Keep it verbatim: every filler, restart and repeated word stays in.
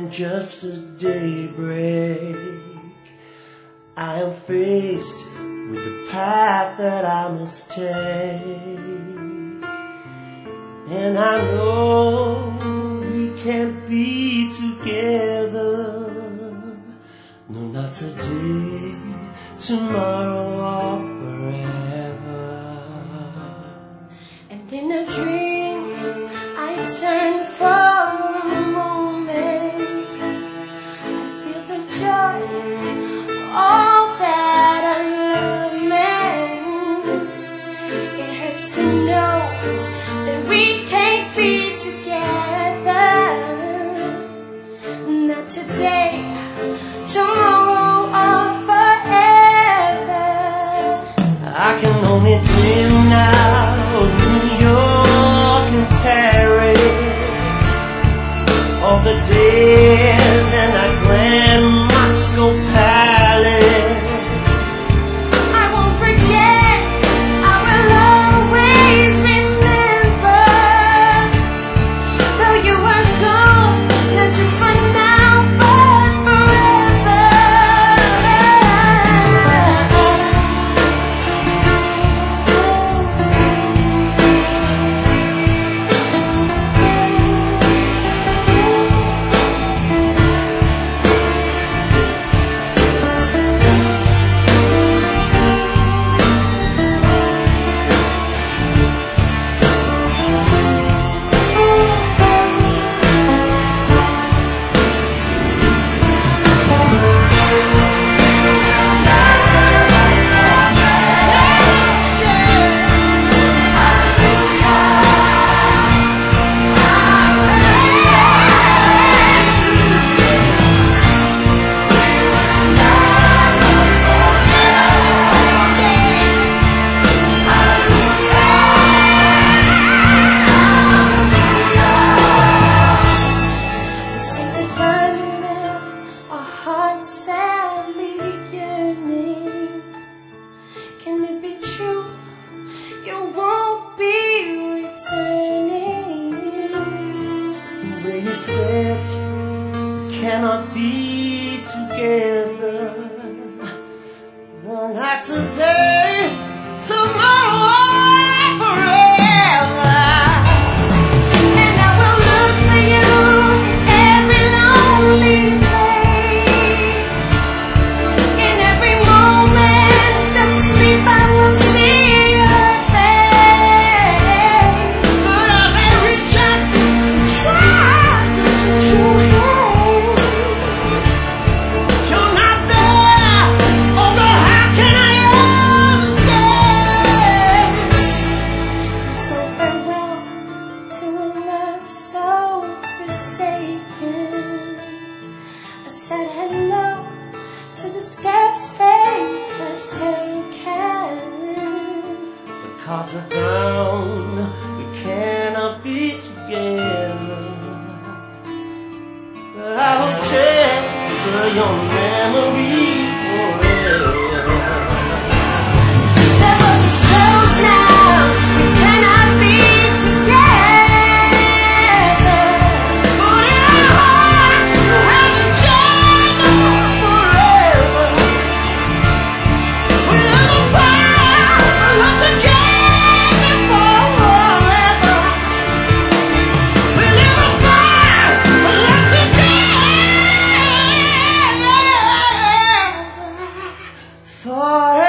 and just a daybreak, I am faced with the path that I must take, and I know we can't be together, no, not today, tomorrow, or forever. And in a dream I turn for a moment, I feel the joy, all that I lament. It hurts to know that we can't be together, not today, tomorrow, or forever. I can only dream now of New York and Paris, all the days in that grand Moscow palace. I won't forget, I will always remember, though you are gone, not just for now, but forever. Sadly yearning, can it be true you won't be returning? The way you said we cannot be together, no, not today, tomorrow, forever. And I will look for you every lonely place, in every moment of sleep I will see your face. But as I reach out and try to touch your hand, you're not there, although how can I understand? So farewell to a love so forsaken. I said hello to the steps fate has taken. The cards are down, we cannot be together, but I will treasure your memory forever. There will be shows now, we cannot be together. But in our hearts, we have each other forever. We live apart, but love together forever. We live apart, but love together forever.